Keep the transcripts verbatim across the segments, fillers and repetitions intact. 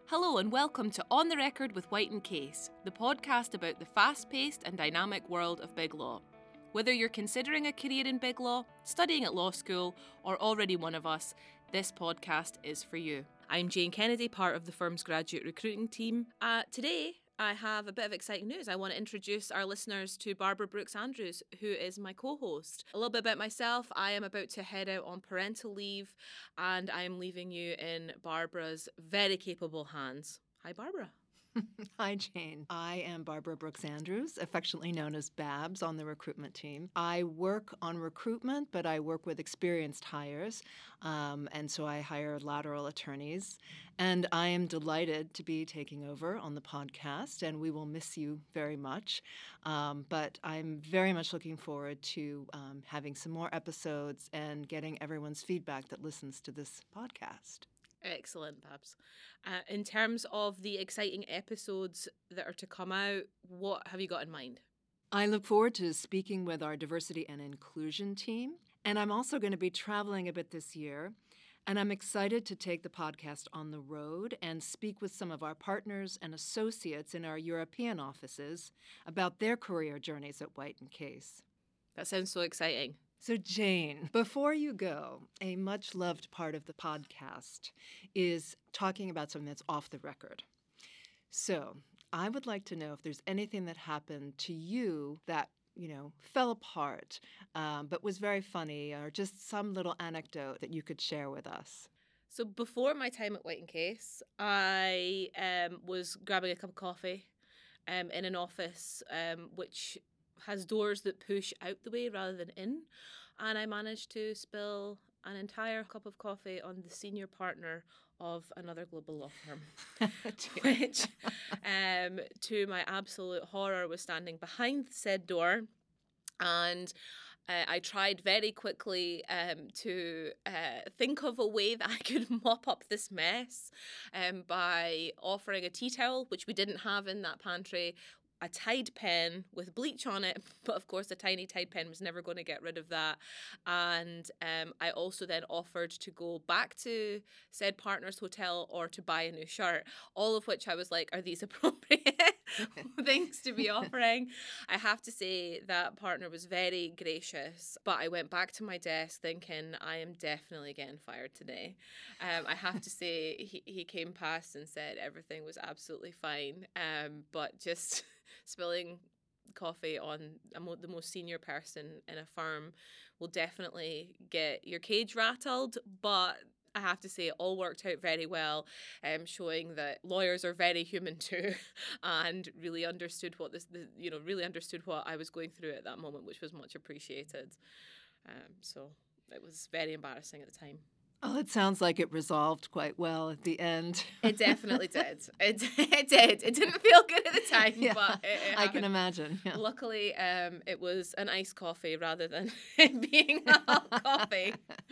Hello and welcome to On the Record with White and Case, the podcast about the fast-paced and dynamic world of big law. Whether you're considering a career in big law, studying at law school, or already one of us, this podcast is for you. I'm Jane Kennedy, part of the firm's graduate recruiting team. Uh, today, I have a bit of exciting news. I want to introduce our listeners to Barbara Brooks-Andrews, who is my co-host. A little bit about myself. I am about to head out on parental leave, and I am leaving you in Barbara's very capable hands. Hi, Barbara. Hi, Jane. I am Barbara Brooks-Andrews, affectionately known as Babs on the recruitment team. I work on recruitment, but I work with experienced hires, um, and so I hire lateral attorneys. And I am delighted to be taking over on the podcast, and we will miss you very much. Um, but I'm very much looking forward to um, having some more episodes and getting everyone's feedback that listens to this podcast. Excellent, Babs. Uh, in terms of the exciting episodes that are to come out, what have you got in mind? I look forward to speaking with our diversity and inclusion team, and I'm also going to be traveling a bit this year, and I'm excited to take the podcast on the road and speak with some of our partners and associates in our European offices about their career journeys at White and Case. That sounds so exciting. So, Jane, before you go, a much-loved part of the podcast is talking about something that's off the record. So, I would like to know if there's anything that happened to you that, you know, fell apart, um, but was very funny, or just some little anecdote that you could share with us. So, before my time at White and Case, I um, was grabbing a cup of coffee um, in an office um, which has doors that push out the way rather than in, and I managed to spill an entire cup of coffee on the senior partner of another global law firm, which, um, to my absolute horror, was standing behind said door, and uh, I tried very quickly um, to uh, think of a way that I could mop up this mess um, by offering a tea towel, which we didn't have in that pantry, a Tide pen with bleach on it, but of course a tiny Tide pen was never going to get rid of that. And um, I also then offered to go back to said partner's hotel or to buy a new shirt, all of which I was like, are these appropriate things to be offering? I have to say that partner was very gracious, but I went back to my desk thinking I am definitely getting fired today. Um, I have to say he, he came past and said everything was absolutely fine, um, but just spilling coffee on a mo- the most senior person in a firm will definitely get your cage rattled, but I have to say it all worked out very well, um, showing that lawyers are very human too, and really understood what this, the, you know, really understood what I was going through at that moment, which was much appreciated. Um, so it was very embarrassing at the time. Oh, it sounds like it resolved quite well at the end. It definitely did. It, it did. It didn't feel good at the time, Yeah, but it, it I can imagine. Yeah. Luckily, um, it was an iced coffee rather than it being a hot coffee.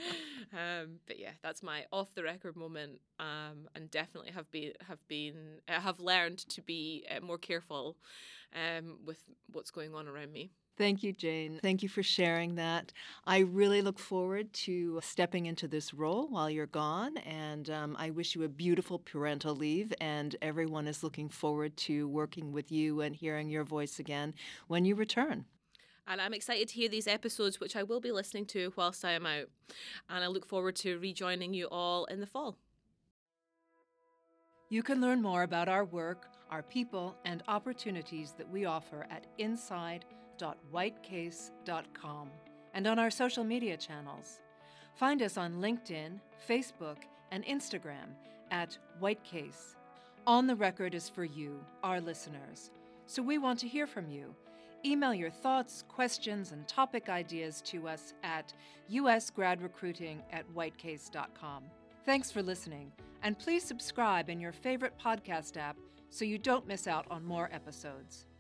Um, but yeah, that's my off-the-record moment, um, and definitely have been have been uh, have learned to be uh, more careful um, with what's going on around me. Thank you, Jane. Thank you for sharing that. I really look forward to stepping into this role while you're gone, and um, I wish you a beautiful parental leave, and everyone is looking forward to working with you and hearing your voice again when you return. And I'm excited to hear these episodes, which I will be listening to whilst I am out, and I look forward to rejoining you all in the fall. You can learn more about our work, our people, and opportunities that we offer at inside dot white case dot com and on our social media channels. Find us on LinkedIn, Facebook, and Instagram at Whitecase. On the Record is for you, our listeners, so we want to hear from you. Email your thoughts, questions, and topic ideas to us at usgradrecruiting at whitecase dot com. Thanks for listening, and please subscribe in your favorite podcast app so you don't miss out on more episodes.